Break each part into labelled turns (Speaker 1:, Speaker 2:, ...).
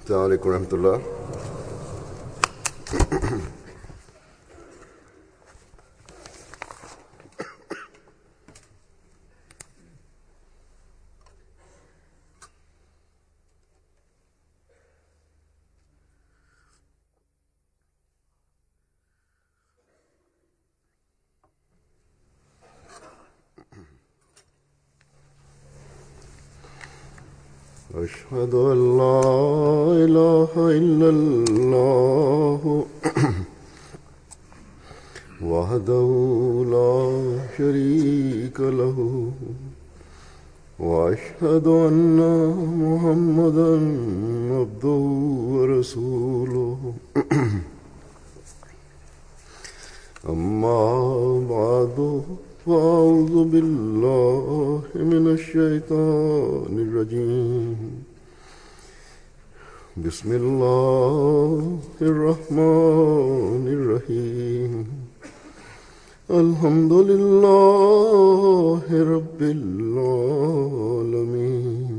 Speaker 1: Assalamu alaikum warahmatullah. أشهد أن لا إله إلا الله وحده لا شريك له وأشهد أن محمدا عبده ورسوله أما بعد فأعوذ بالله من الشيطان الرجيم بسم الله الرحمن الرحيم الحمد لله رب العالمين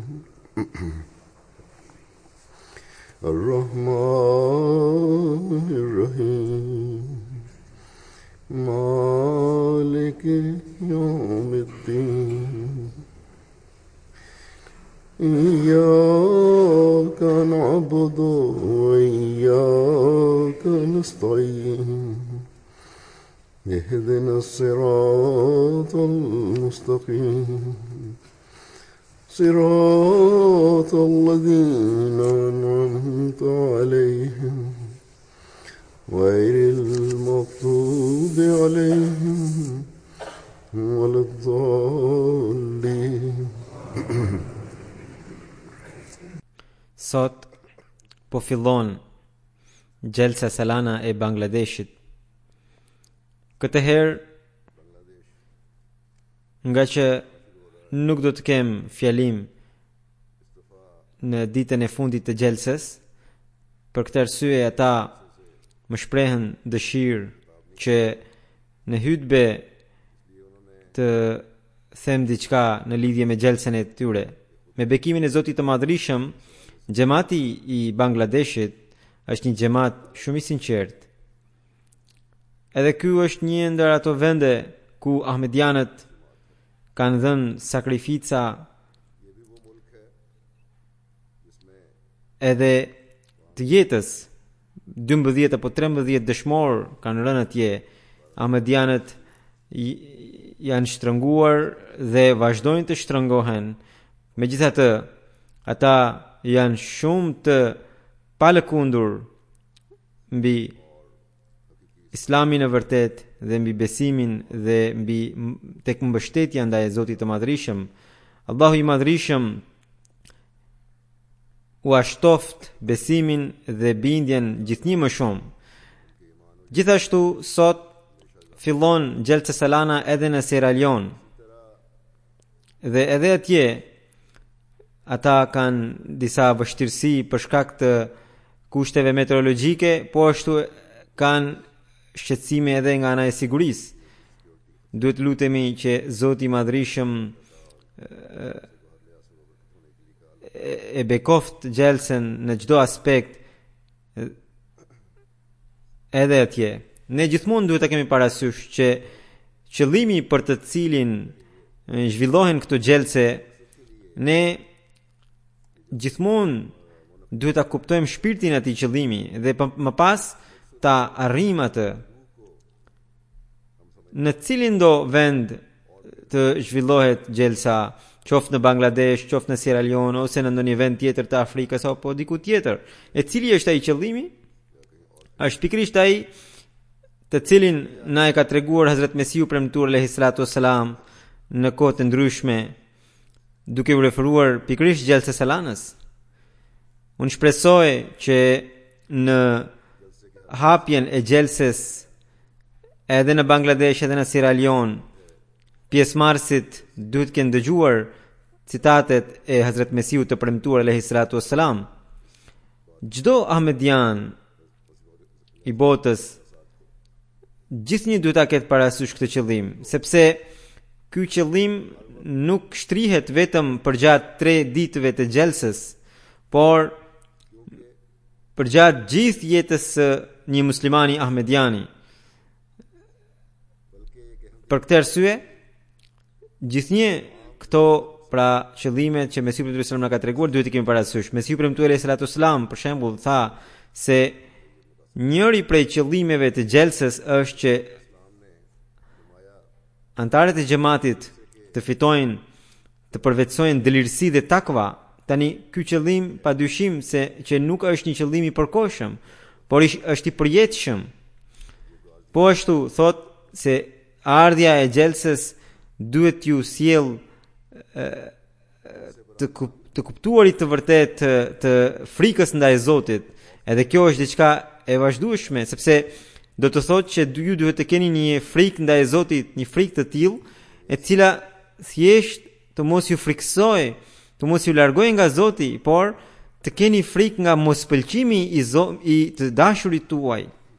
Speaker 1: الرحمن الرحيم مالك يوم الدين إياك نعبد وإياك نستعين اهدنا الصراط المستقيم صراط الذين أنعمت عليهم غير المغضوب عليهم ولا الضالين.
Speaker 2: Sot po fillon Gjelsa Salana e Bangladeshit. Këtë herë, nga që nuk do të kem fjalim në ditën e fundit të Gjelsës, për këtë arsye ata më shprehen dëshirë që në hutbe të them diçka në lidhje me Gjelsën e tyre. Me bekimin e Zotit të Madhrishëm, xhamati i Bangladeshit është një xhamat shumë i sinqert. Edhe ky është një ndër ato vende ku ahmedianët kanë dhënë sakrifica edhe të jetës. 12 apo 13 dëshmor kanë rënë atje. Ahmedianët janë shtrënguar dhe vazhdojnë të shtrëngohen. Megjithatë, ata janë shumë të palëkundur mbi Islamin e vërtet dhe mbi besimin dhe mbi tek mbështetja ndaj Zotit të Madhrishëm. Allahu i Madhrishëm u ashtoft besimin dhe bindjen gjithnjë më shumë. Gjithashtu sot fillon Gjelsa Salana edhe në Sierra Leone. Dhe edhe atje ata kanë disa vështirësi për shkak të kushteve meteorologjike, po ashtu kanë shqetësime edhe nga ana e sigurisë. Duhet lutemi që Zoti i Madhrishëm e bekoft Gjelsën në çdo aspekt edhe atje. Ne gjithmonë duhet ta kemi parasysh që qëllimi për të cilin zhvillohen këto Gjelse, ne gjithmonë duhet ta kuptojmë shpirtin e atij qëllimi dhe më pas ta arrijmë atë. Në cilin do vend të zhvillohet Gjelsa, qoftë në Bangladesh, qoftë në Sierra Leone ose në ndonjë vend tjetër të Afrikës apo diku tjetër. E cili është ai qëllimi? Është pikërisht ai të cilin na e ka treguar Hazrat Mesiu premtuar alayhi salatu wassalam në kohë të ndryshme, duke u referuar pikërisht Gjelses Salanës. Unë shpresoj që në hapjen e Gjelses edhe në Bangladesh edhe në Sierra Leone, pjesëmarrësit duhet të kenë dëgjuar citatet e Hazrat Mesiu të premtuar alayhi salatu wassalam. Çdo ahmedian i botës gjithnjë duhet ta ketë parasysh këtë qëllim, sepse ky qëllim nuk shtrihet vetëm përgjatë 3 ditëve të Gjelsës, por përgjatë gjithë jetës së një muslimani ahmediani. Për këtë arsye, gjithnjë këto pra qëllimet që Mesihu premtuari sallallahu alaihi wasallam na ka treguar duhet i kemi parasysh. Mesihu premtuari sallallahu alaihi wasallam për shembull tha se njëri prej qëllimeve të xhelsës është që antarët e xhamatit të fitojnë, të përvetësojnë dëlirësi dhe takva. Tani ky qëllim padyshim se që nuk është një qëllim i përkohshëm, por është i përjetshëm. Po ashtu thot se ardhja e xhelsës duhet t'ju sjell të kuptuarit të vërtet të frikës ndaj Zotit. Edhe kjo është diçka e vazhdueshme, sepse do të thotë që ju duhet të keni një frikë ndaj Zotit, një frikë të tillë e cila thjesht të mos ju friksoj, të mos ju largoj nga Zoti, por të keni frikë nga mospëlqimi i të dashurit tuaj.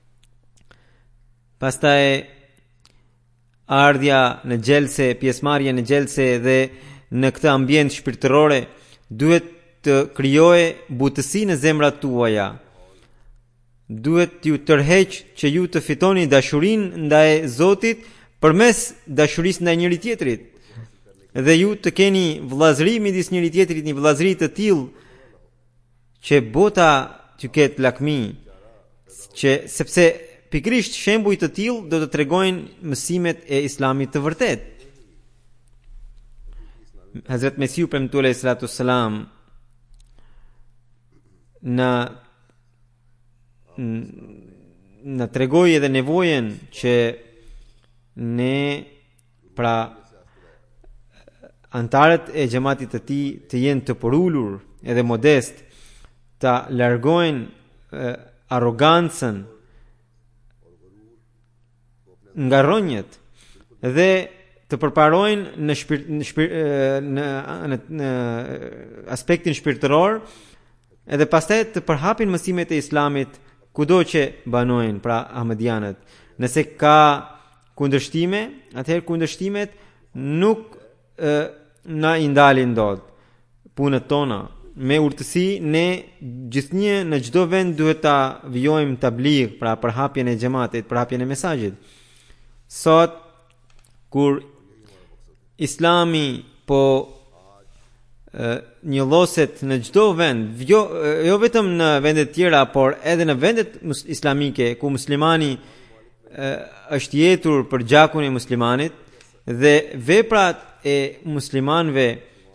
Speaker 2: Pastaj ardhja në xhelse, pjesëmarrja në xhelse dhe në këtë ambient shpirtërore duhet të krijojë butësi në zemrat tuaja. Duhet t'ju tërheq që ju të fitoni dashurinë ndaj Zotit përmes dashurisë ndaj njëri tjetrit. Dhe ju të keni vëllazëri midis njëri tjetrit, një vëllazëri të tillë që bota t'ju ketë lakmi, që sepse pikërisht shembuj të tillë do të tregojnë mësimet e Islamit të vërtet. Hazrat Mesihu premtuari sallallahu alaihi wasallam na tregoi edhe nevojën që ne pra antarët e xhamatit të tij të jenë të porulur edhe modest, ta largojnë arrogancën nga rronjët dhe të përparojnë në aspektin shpirtëror edhe pastaj të përhapin mësimet e Islamit kudo që banojnë, pra ahmedianët. Nëse ka kundërshtime, atëherë kundërshtimet nuk na i ndalin dot punët tona. Me urtësi ne gjithnjë në çdo vend duhet ta vijojmë tabligh, pra përhapjen e xhamatit, përhapjen e mesazhit. Sot kur Islami po njolloset në çdo vend, jo vetëm në vendet tjera, por edhe në vendet islamike ku muslimani është jetur për gjakun e muslimanit dhe veprat e muslimanëve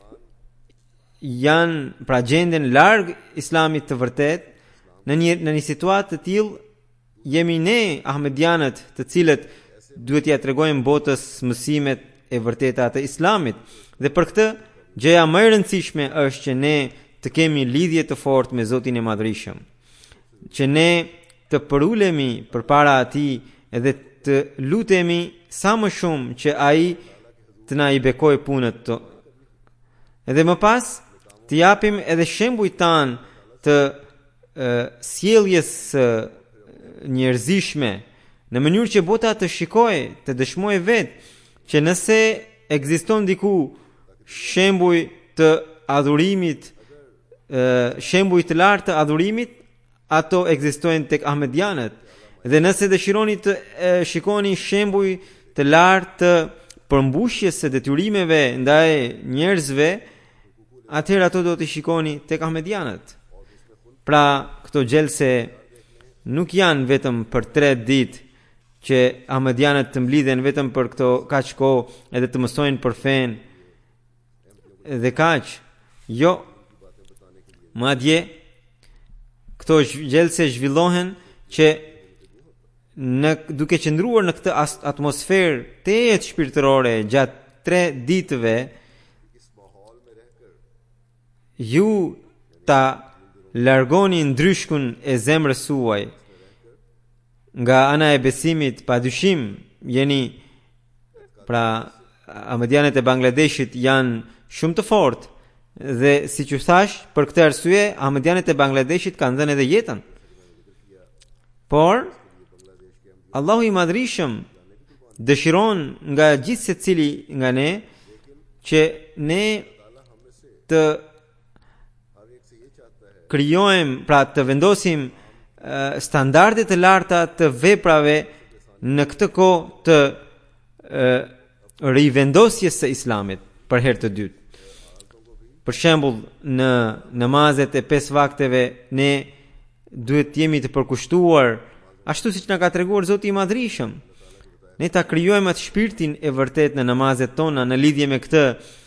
Speaker 2: janë pra gjenden larg Islamit të vërtet, në një situatë të tillë jemi ne ahmedianët të cilët duhet t'ia tregojmë botës mësimet e vërteta të Islamit. Dhe për këtë gjëja më e rëndësishme është që ne të kemi lidhje të fortë me Zotin e Madhrishëm, që ne të përulemi përpara Atij edhe të lutemi sa më shumë që Ai të na i bekojë punët to. Edhe më pas të japim edhe shembujt tan të sjelljes njerëzishme në mënyrë që bota të shikojë, të dëshmojë vetë që nëse ekziston diku shembuj të adhurimit, shembuj të lartë të adhurimit, ato ekzistojnë tek ahmedianët. Dhe nëse dëshironi të shikoni shembuj të lartë të përmbushjes së detyrimeve ndaj njerëzve, atëherë ato do të shikoni tek ahmedianët. Pra, këto xhelse nuk janë vetëm për 3 ditë që ahmedianët të mblidhen vetëm për këto kaq kohë edhe të mësojnë për fenë dhe kaq. Jo. Madje këto xhelse zhvillohen që duke qëndruar në këtë atmosferë të shpirtërore gjatë 3 ditëve, ju ta largoni ndryshkun e zemrës suaj nga ana e besimit. Padyshim jeni pra ahmedianët e Bangladeshit janë shumë të fortë dhe siç u thash, për këtë arsye ahmedianët e Bangladeshit kanë dhënë edhe jetën. Por Allahu i Madhrishëm dëshiron nga gjithë secili nga ne që ne të krijojmë, pra të vendosim standarde të larta të veprave në këtë kohë të rivendosjes së Islamit për herë të dytë. Për shembull, në namazet e 5 vakteve ne duhet jemi të përkushtuar ashtu siç na ka treguar Zoti i Madhrishëm. Ne ta krijojmë atë shpirtin e vërtet në namazet tona. Në lidhje me këtë,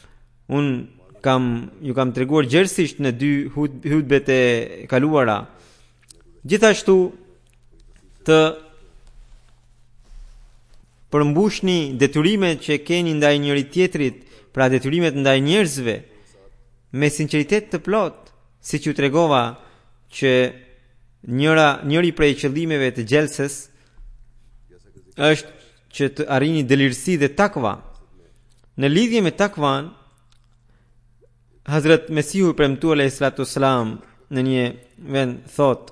Speaker 2: ju kam treguar gjerësisht në 2 hutbet e kaluara. Gjithashtu të përmbushni detyrimet që keni ndaj njëri tjetrit, pra detyrimet ndaj njerëzve, me sinqeritet të plot, siç ju tregova që njëri prej qëllimeve të gjelsës është që të arrini dëlirësi dhe takva. Në lidhje me takvan, Hazrat Mesihu i premtuar alayhi salatu wassalam në një vend thot: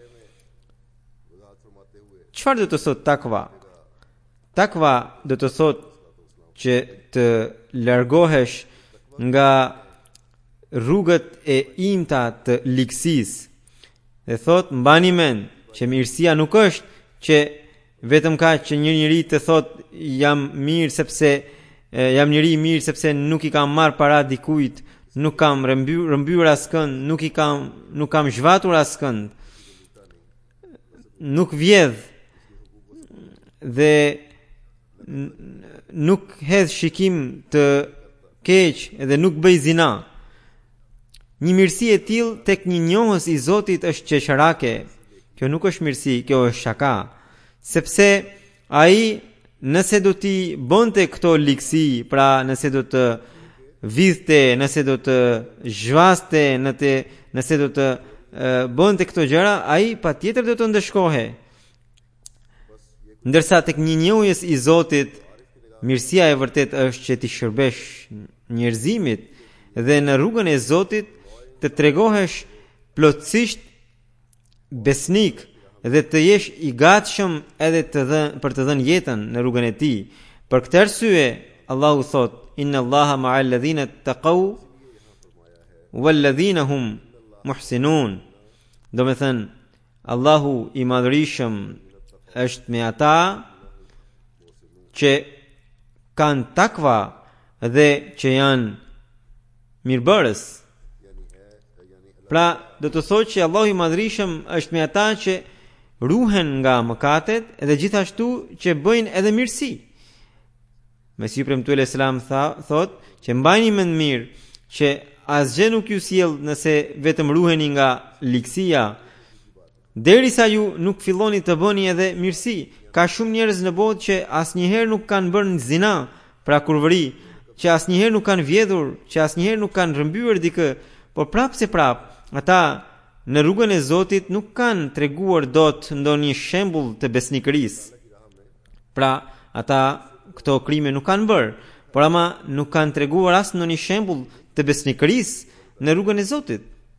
Speaker 2: çfarë do të thot takva? Takva do të thot që të largohesh nga rrugët e imta të ligësisë. Dhe thot, mbani mend që mirësia nuk është që vetëm ka që një njeri të thot jam njeri i mirë sepse nuk i kam marr para dikujt, nuk kam rëmbyer askënd, nuk kam zhvatur askënd, nuk vjedh dhe nuk hedh shikim të keq dhe nuk bëj zina. Një mirësi e tillë tek një njohës i Zotit është qesharake. Kjo nuk është mirësi, kjo është shaka. Sepse ai nëse do t'i bënte këto ligësi, pra nëse do të vidhte, nëse do të zhvaste, nëse do të bënte këto gjëra, ai patjetër do të ndëshkohe. Ndërsa tek një njohës i Zotit, mirësia e vërtet është që ti shërbesh njerëzimit dhe në rrugën e Zotit të tregohesh plotësisht besnik dhe të jesh i gatshëm edhe për të dhënë jetën në rrugën e tij. Për këtë arsye Allahu thot: inna Allaha ma'al ladhina taqaw wal ladhina hum muhsinun. Do të thënë, Allahu i Madhërisëm është me ata që kanë takva dhe që janë mirëbërës. Pra, do të thotë që Allahu i Madhërisëm është me ata që ruhen nga mëkatet dhe gjithashtu që bëjnë edhe mirësi. Mesihu premtuar alayhis salam thot që mbajini mend mirë që asgjë nuk ju sjell nëse vetëm ruheni nga ligësia, derisa ju nuk filloni të bëni edhe mirësi. Ka shumë njerëz në botë që asnjëherë nuk kanë bërë zina, pra kurvëri, që asnjëherë nuk kanë vjedhur, që asnjëherë nuk kanë rrëmbyer dikë, por prapë ata në rrugën e Zotit nuk kanë treguar dot ndonjë shembull të besnikërisë. Pra, ata këto krime nuk kanë bërë, por ama nuk kanë treguar as ndonjë shembull të besnikërisë në rrugën e Zotit.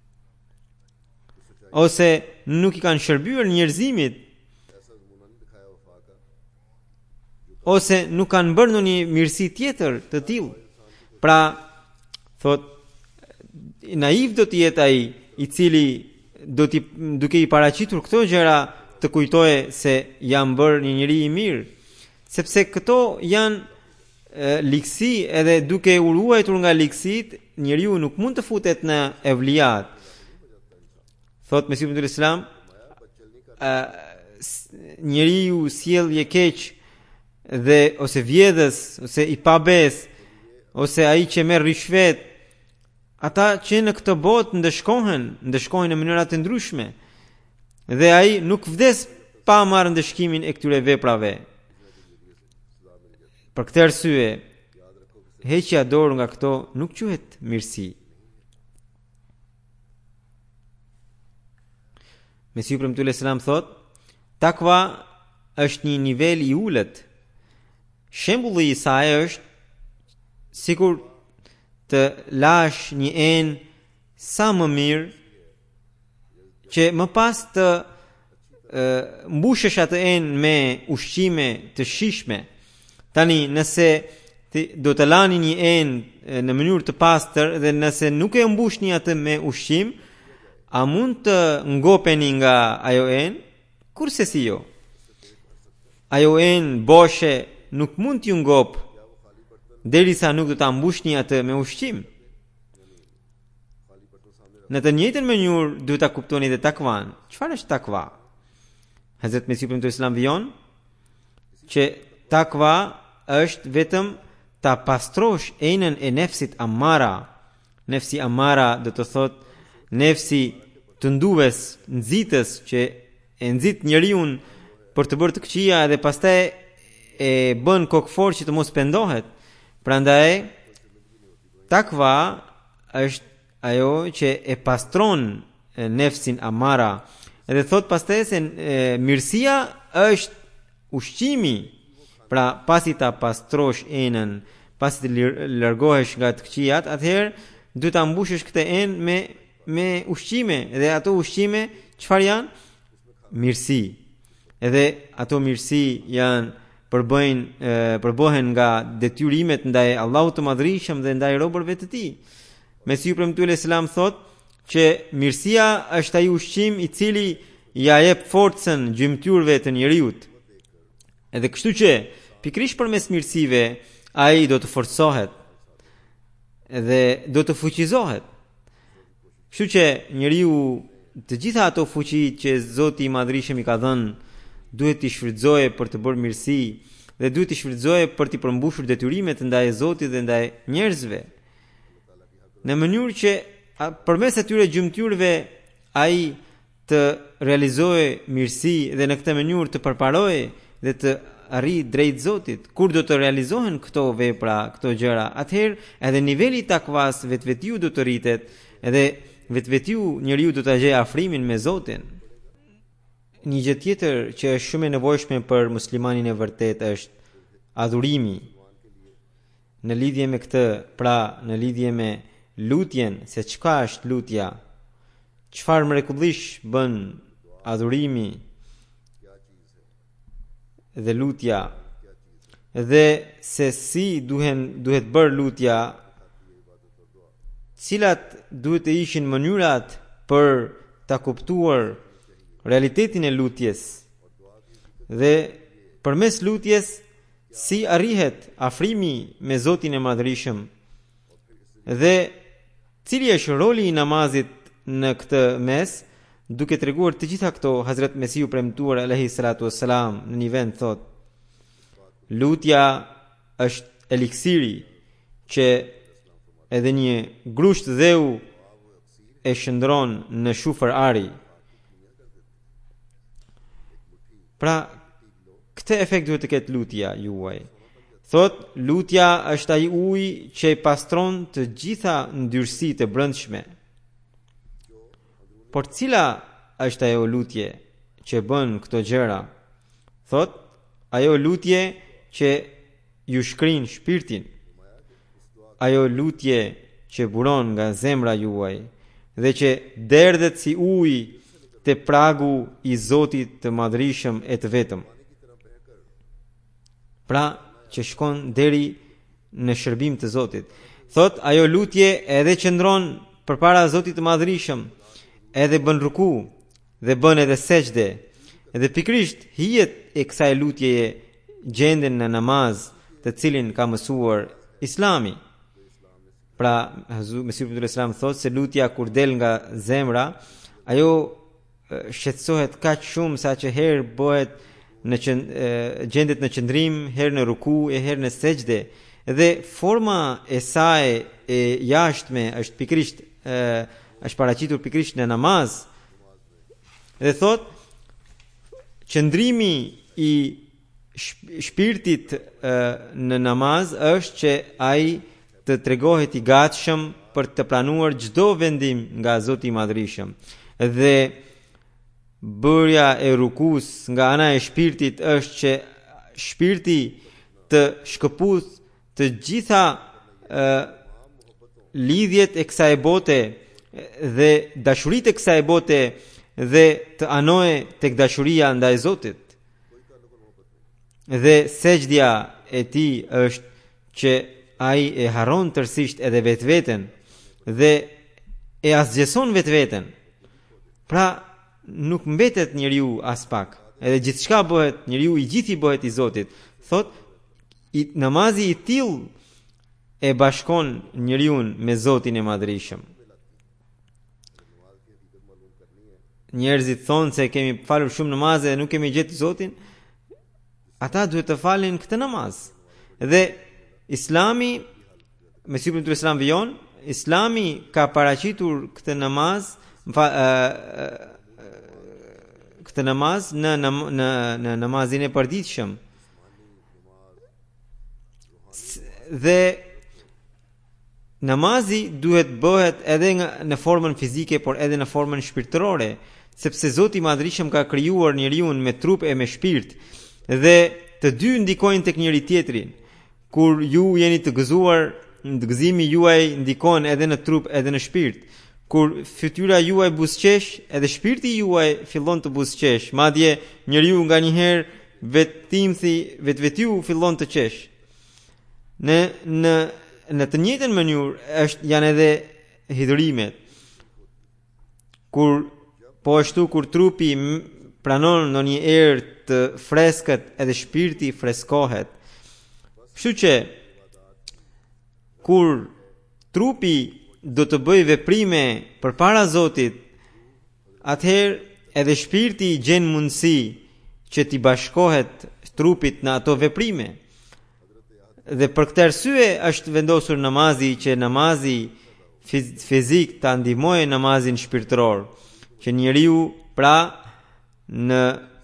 Speaker 2: Ose nuk i kanë shërbyer njerëzimit, ose nuk kanë bërë ndonjë mirësi tjetër të tillë. Pra, thot, naiv do të jetë ai i cili duke i paraqitur këto gjëra të kujtoje se jam bërë një njeri i mirë, sepse këto janë ligësi, edhe duke u ruajtur nga ligësit, njeriu nuk mund të futet në evlijat. Thot Mesihu ibn Islam, njeriu sjellje keq dhe ose vjedhës, ose i pabes, ose ai që merr rishvet, ata që në këtë botë ndëshkohen në mënyra të ndryshme, dhe ai nuk vdes pa marrë ndëshkimin e këtyre veprave. Për këtë arsye, heqja dorë nga këto nuk quhet mirësi. Mesihu premtuar alayhis salam thot: takva është një nivel i ulët. Shembulli i saj është sikur të lash një enë sa më mirë, që më pas të mbushesh atë enë me ushqime të shijshme. Tani, nëse do të lani një enë në mënyrë të pastër dhe nëse nuk e mbushni atë me ushqim, a mund të ngopeni nga ajo en? Kurse si jo. Ajo en boshe nuk mund t'ju ngop derisa nuk do ta mbushni atë me ushqim. Në të njëjtën mënyrë duhet ta kuptoni dhe takvan. Çfarë është takva? Hazrat Mesihu Premtuar Islam vijon që takva është vetëm ta pastrosh enën e nefsit amara. Nefsi amara do të thot nefsi të nduves, nxitës që e nxit njeriu për të bërë të këqija dhe pastaj e bën kokfor që të mos pendohet. Prandaj takva është ajo që e pastron nefsin amara. Edhe thot pastaj se mirësia është ushqimi. Pra pasi ta pastrosh enën, pasi të largohesh nga të këqijat, atëherë duhet ta mbushësh këtë enë me ushqime. Dhe ato ushqime çfarë janë? Mirësi. Edhe ato mirësi janë përbohen nga detyrimet ndaj Allahut të Madhërisëm dhe ndaj robërve të Tij. Mesihu Premtuar Islam thot që mirësia është ai ushqim i cili ja jep forcën gjymtyrëve të njerëzit. Edhe kështu që pikërisht përmes mirësive ai do të forcohet dhe do të fuqizohet. Kështu që njeriu të gjitha ato fuqi që Zoti i Madhërisëm i ka dhënë duhet t'i shfrytëzojë për të bërë mirësi dhe duhet t'i shfrytëzojë për t'i përmbushur detyrimet ndaj Zotit dhe ndaj njerëzve. Në mënyrë që përmes atyre gjymtyrëve ai të realizojë mirësi dhe në këtë mënyrë të përparojë dhe të arrijë drejt Zotit. Kur do të realizohen këto vepra, këto gjëra, atëherë edhe niveli i takvas vetvetiu do të rritet, edhe vetvetiu njeriu do të gjejë afrimin me Zotin. Një gjë tjetër që është shumë e nevojshme për muslimanin e vërtet është adhurimi. Në lidhje me këtë, pra në lidhje me lutjen, se çka është lutja, çfarë mrekullish bën adhurimi dhe lutja, dhe se si duhet bërë lutja, cilat duhet të ishin mënyrat për ta kuptuar realitetin e lutjes dhe përmes lutjes si arrihet afrimi me Zotin e Madhërisëm dhe cili është roli i namazit në këtë mes. Duke treguar të gjitha këto, Hazrat Mesihu Premtuar alayhi salatu wassalam në një vend thot: lutja është eliksiri që edhe një grusht dheu e shndron në shufër ari. Pra, këtë efekt duhet të ketë lutja juaj. Thot, lutja është ai ujë që i pastron të gjitha ndyrësitë e brendshme. Por cila është ajo lutje që bën këto gjëra? Thot, ajo lutje që ju shkrin shpirtin. Ajo lutje që buron nga zemra juaj dhe që derdhet si ujë te pragu i Zotit të Madhërisëm e të vetëm. Pra, që shkon deri në shërbim të Zotit. Thot, ajo lutje edhe qëndron përpara Zotit të Madhërisëm, edhe bën ruku dhe bën edhe sejdë. Edhe pikrisht hijet e kësaj lutjeje gjenden në namaz, të cilin ka mësuar Islami. Pra, Mesihu Premtuar Islam thot se lutja kur del nga zemra, ajo shqetësohet kaq shumë sa që herë bëhet gjendet në qëndrim, herë në ruku e herë në sejdë. Dhe forma e saj e jashtme është pikërisht është paraqitur pikërisht në namaz. Dhe thot, qëndrimi i shpirtit në namaz është që ai të tregohet i gatshëm për të pranuar çdo vendim nga Zoti i Madhërisëm. Dhe bërja e rukus nga ana e shpirtit është që shpirti të shkëputh të gjitha lidhjet e kësaj bote dhe dashuritë e kësaj bote dhe të anoje tek dashuria ndaj Zotit. Dhe sejdja e tij është që ai e harron tërësisht edhe vetveten dhe e asgjëson vetveten. Pra nuk mbetet njeriu as pak. Edhe gjithçka bëhet, njeriu i gjithi bëhet i Zotit. Thot namazi i tillë e bashkon njeriu me Zotin e Madhërisëm. Njerëzit thonë se kemi falur shumë namaze dhe nuk kemi gjetur Zotin. Ata duhet të falin këtë namaz. Dhe Islami, me sipër të Islam vijon, Islami ka paraqitur këtë namaz në namazin e përditshëm. Dhe namazi duhet bëhet edhe në formën fizike, por edhe në formën shpirtërore, sepse Zoti i Madhërisëm ka krijuar njeriu me trup e me shpirt, dhe të dy ndikojnë tek njëri tjetri. Kur ju jeni të gëzuar, gëzimi juaj ndikon edhe në trup edhe në shpirt. Kur fytyra juaj buzëqesh, edhe shpirti juaj fillon të buzëqesh. Madje njeriu nganjëherë vetiu fillon të qesh. Në të njëjtën mënyrë janë edhe hidhurimet. Po ashtu kur trupi pranon ndonjë erë të freskët, edhe shpirti freskohet. Kështu që kur trupi do të bëj veprime përpara Zotit, atëherë edhe shpirti gjen mundësi që t'i bashkohet trupit në ato veprime. Dhe për këtë arsye është vendosur namazi, që namazi fizik ta ndihmojë namazin shpirtëror, që njeriu pra në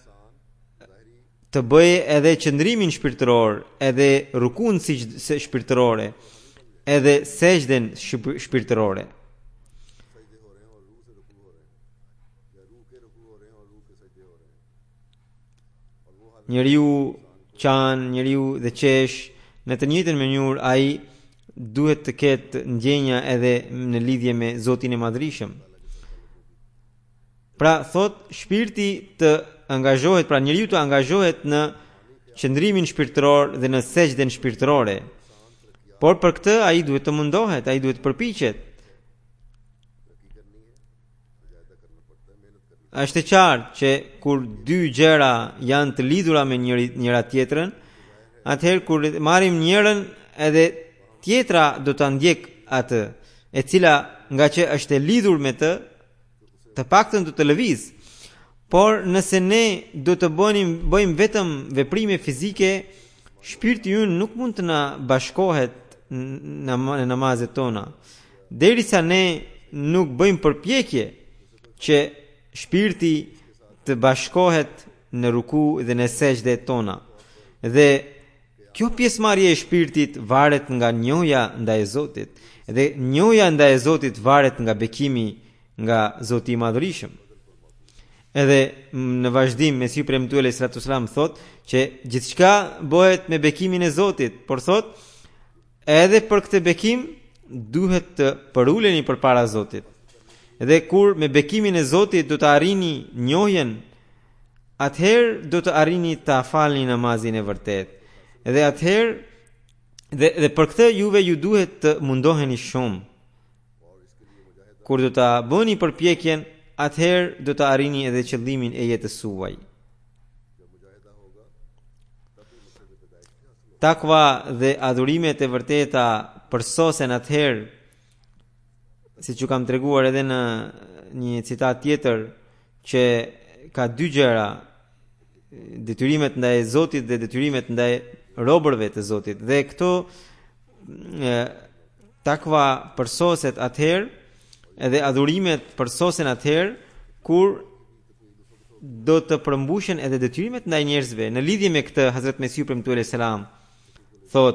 Speaker 2: të bëjë edhe qëndrimin shpirtëror, edhe rukun si shpirtërore, edhe sejdën shpirtërore. Njeriu qan, njeriu dhe qesh, në të njëjtën mënyrë ai duhet të ketë ndjenja edhe në lidhje me Zotin e Madhërisëm. Pra thot shpirti të angazhohet, pra njeriu të angazhohet në qëndrimin shpirtëror dhe në sejdën shpirtërore. Por për këtë ai duhet të mundohet, ai duhet të përpiqet. Është e qartë që kur dy gjëra janë të lidhura me njëra tjetrën, atëherë kur marrim njërin, edhe tjetra do ta ndjek atë, e cila nga që është e lidhur me të paktën do të lëviz. Por nëse ne do të bëjmë vetëm veprime fizike, shpirti ynë nuk mund të na bashkohet në namazet tona. Derisa ne nuk bëjmë përpjekje që shpirti të bashkohet në ruku dhe në sejdë tona. Dhe kjo pjesëmarrje e shpirtit varet nga njohja ndaj Zotit, dhe njohja ndaj Zotit varet nga bekimi nga Zoti i Madhërisëm. Edhe në vazhdim Mesiu premtuar alayhi salatu sallam thot që gjithçka bëhet me bekimin e Zotit, por thot edhe për këtë bekim duhet të përuleni përpara Zotit. Edhe kur me bekimin e Zotit do të arrini njohjen, atëherë do të arrini ta falni namazin e vërtet. Edhe atëherë dhe për këtë juve ju duhet të mundoheni shumë. Kur do ta bëni përpjekjen, atëherë do të arrini edhe qëllimin e jetës suaj. Takva dhe adhurimet e vërteta përsosen atëherë, siç ju kam treguar edhe në një citat tjetër, që ka dy gjëra, detyrimet ndaj Zotit dhe detyrimet ndaj robërve të Zotit. Dhe këto takva përsoset atëherë, edhe adhurimet përsosen atëherë kur do të përmbushen edhe detyrimet ndaj njerëzve. Në lidhje me këtë, Hazrat Mesiu premtuar alayhi salam thot: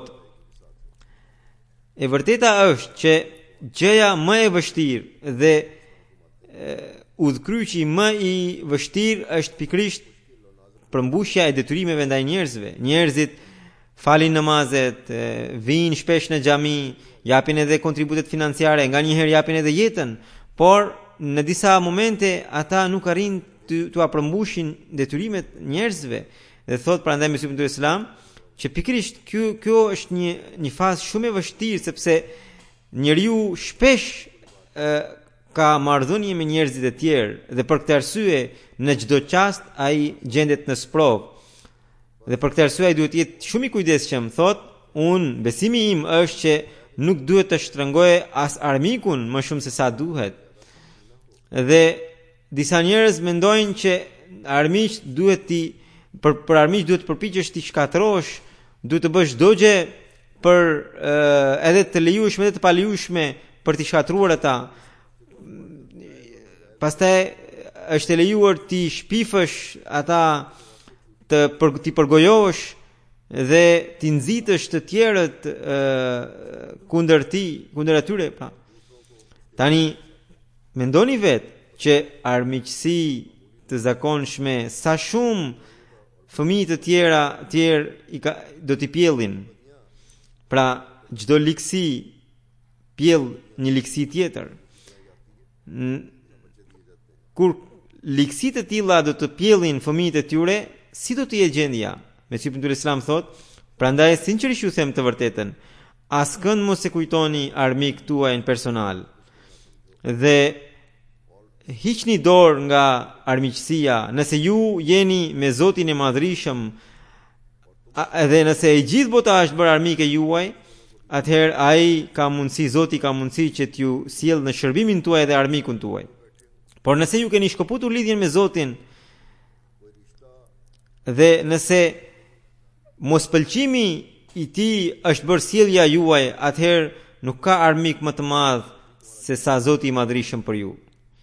Speaker 2: e vërteta është që gjëja më e vështirë dhe udhkryqi më i vështirë është pikërisht përmbushja e detyrimeve ndaj njerëzve. Njerëzit falin namazet, vijnë shpesh në xhami, japin edhe kontributet financiare, nganjëherë japin edhe jetën, por në disa momente ata nuk arrin të përmbushin detyrimet njerëzve. Dhe thot prandaj Mesiu ibn Islam që pikërisht kjo është një fazë shumë e vështirë, sepse njeriu shpesh ka marrëdhënie me njerëzit e tjerë dhe për këtë arsye në çdo çast ai gjendet në sprov. Dhe për këtë arsye ai duhet të jetë shumë i kujdesshëm. Thot, besimi im është që nuk duhet të shtrëngoj as armikun më shumë se sa duhet. Dhe disa njerëz mendojnë që armiq duhet për armiq duhet të përpiqesh ti shkatërrosh, duhet të bësh çdo gjë për edhe të lejueshme edhe të palejueshme për të shkatruar ata. Pastaj është e lejuar ti shpifësh ata, ti përgojosh dhe ti nxitësh të tjerët kundër atyre. Pra, tani mendoni vetë që armiqësi të zakonshme sa shumë fëmijë të tjerë do t'i pjellin. Pra, çdo ligësi pjell një ligësi tjetër. Kur ligësitë të tilla do të pjellin fëmijët e tyre, si do të jetë gjendja? Mesihut e Islam thot, prandaj sinqerisht ju them të vërtetën, askënd mos e kujtoni armik tuaj personal. Dhe hiqni dorë nga armiqësia. Nëse ju jeni me Zotin e Madhrishëm dhe nëse e gjithë bota është bërë armik e juaj, atëherë ai ka mundësi, Zoti ka mundësi që t'ju sjellë në shërbimin tuaj dhe armikun tuaj. Por nëse ju keni shkëputur lidhjen me Zotin dhe nëse mospëlqimi i tij është bërë sjellja juaj, atëherë nuk ka armik më të madh se sa Zoti i Madhrishëm për ju.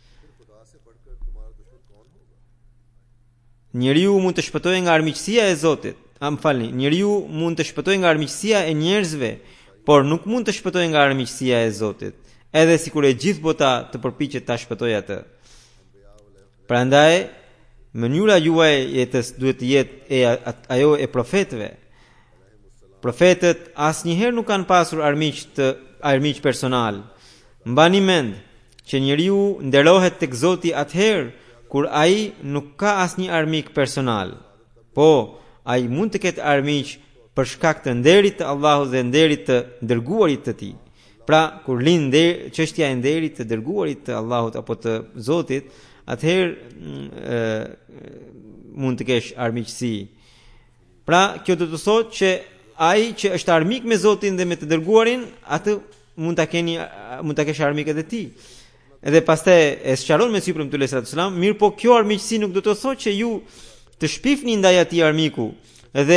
Speaker 2: Njeriu mund të shpëtojë nga armiqësia e Zotit. Njeriu mund të shpëtojë nga armiqësia e njerëzve, por nuk mund të shpëtojë nga armiqësia e Zotit, edhe sikur e gjithë bota të përpiqet ta shpëtojë atë. Prandaj, mënyra juaj jetës duhet të jetë ajo e profetëve. Profetët asnjëherë nuk kanë pasur armiq personal. Mbani mend që njeriu nderohet tek Zoti atëherë kur ai nuk ka asnjë armik personal. Po, ai mund të ketë armiq për shkak të nderit të Allahut dhe nderit të dërguarit të tij. Pra, kur lind çështja e nderit të dërguarit të Allahut apo të Zotit, atëherë mund të kesh armiqësi. Pra, kjo do të thotë që ai që është armik me Zotin dhe me të dërguarin, atë mund ta kesh armik edhe ti. Edhe pastaj e sqaron Mesihu premtues alayhi salatu sallam, mirë po kjo armiqësi nuk do të thotë që ju të shpifni ndaj atij armiku dhe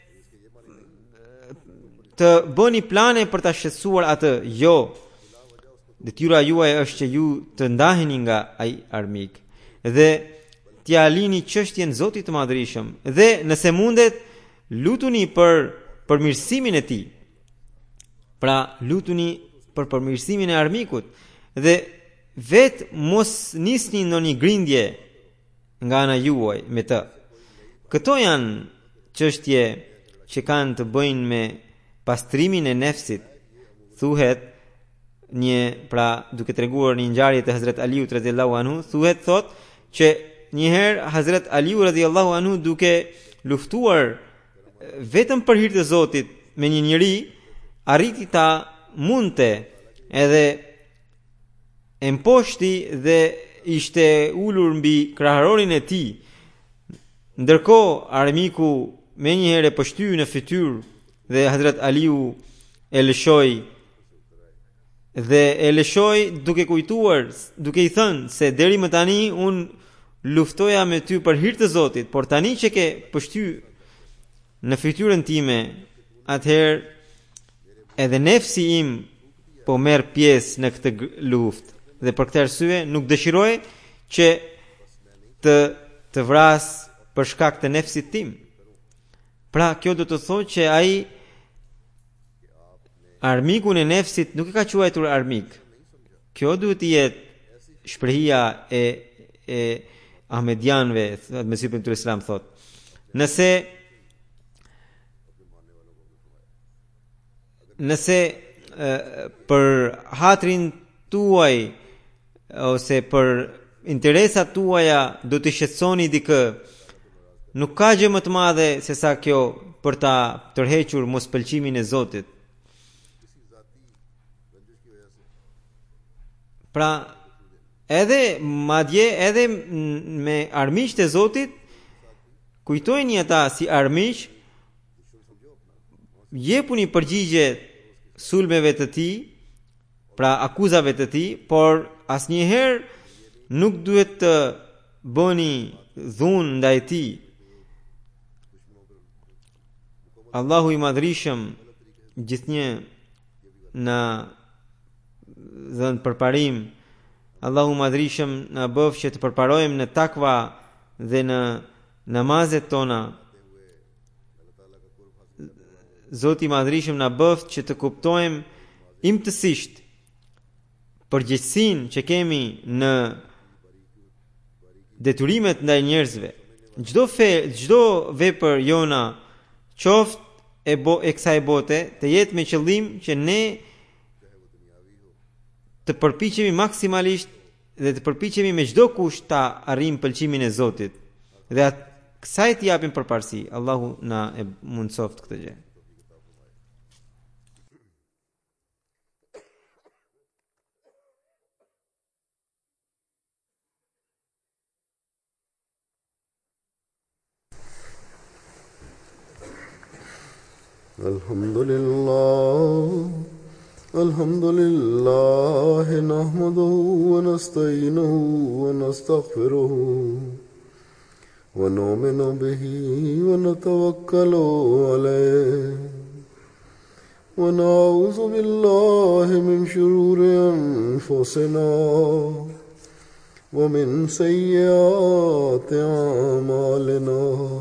Speaker 2: të bëni plane për ta shqetësuar atë. Jo. Detyra juaj është që ju të ndaheni nga ai armik dhe t'ia lini çështjen Zotit të Madhrishëm dhe nëse mundet lutuni për përmirësimin e tij. Pra, lutuni për përmirësimin e armikut dhe vetë mos nisni ndonjë grindje nga ana juaj me të. Këto janë çështje që kanë të bëjnë me pastrimin e nefsit. Thuhet duke treguar një ngjarje të Hazrat Aliut radhiyallahu anhu, thot që një herë Hazrat Aliu radhiyallahu anhu duke luftuar vetëm për hir të Zotit me një njeri, arriti ta mundte edhe e mposhti dhe ishte ulur mbi kraharorin e tij. Ndërkohë armiku menjëherë e poshtyi në fytyrë dhe Hazrat Aliu e lëshoi duke kujtuar, duke i thënë se deri më tani un luftoja me ty për hir të Zotit, por tani që ke poshtyer në fytyrën time, atëherë edhe nefsi im po merr pjesë në këtë luftë dhe për këtë arsye nuk dëshiroj që të vras për shkak të nefsit tim. Pra, kjo do të thotë që ai armikun e nefsit nuk e ka quajtur armik. Kjo duhet të jetë shprehia e Ahmedianëve, Mesihu premtues Islam thot. Nëse për hatrin tuaj ose për interesat tuaja do të shqetësoni dikë, nuk ka gjë më të madhe se sa kjo për ta tërhequr mospëlqimin e Zotit. Pra, Edhe madje edhe me armiqt e Zotit, kujtojeni ata si armiq, jepuni përgjigje sulmeve të tij, pra akuzave të tij, por asnjëherë nuk duhet të bëni dhunë ndaj tij. Allahu i Madhrishëm gjithnjë na dhën përparim. Allahu i Madhrishëm na bëf që të përparojmë në takva dhe në namazet tona. Zoti i Madhrishëm na bëf që të kuptojmë imtësisht përgjegjësinë që kemi në detyrimet ndaj njerëzve. Çdo vepër jona, qoftë e kësaj bote, të jetë me qëllim që ne të përpiqemi maksimalisht dhe të përpiqemi me çdo kusht ta arrijmë pëlqimin e Zotit. Dhe kësaj t'i japim përparësi. Allahu na e mundsoft këtë gjë.
Speaker 1: الحمد لله نحمده ونستعينه ونستغفره ونؤمن به ونتوكل عليه ونعوذ بالله من شرور أنفسنا ومن سيئات أعمالنا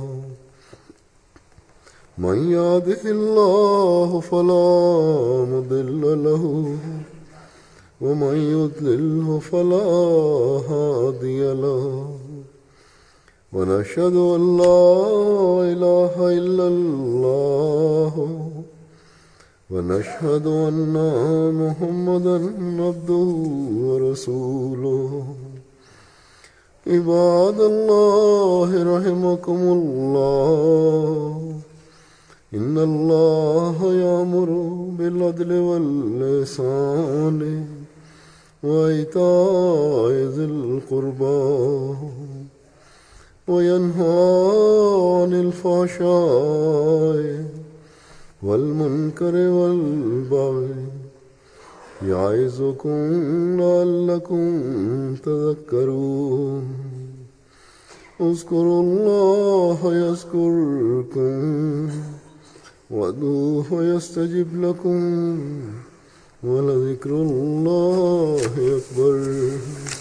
Speaker 1: من يهده الله فلا مضل له ومن يضلله فلا هادي له ونشهد أن لا إله إلا الله ونشهد أن محمدا عبده ورسوله عباد الله رحمكم الله إن الله يأمر بالعدل والإحسان وإيتاء ذي القربى وينهى عن الفحشاء والمنكر والبغي يعظكم لعلكم تذكرون اذكروا الله يذكركم وادعوه يستجب لكم ولذكر الله أكبر.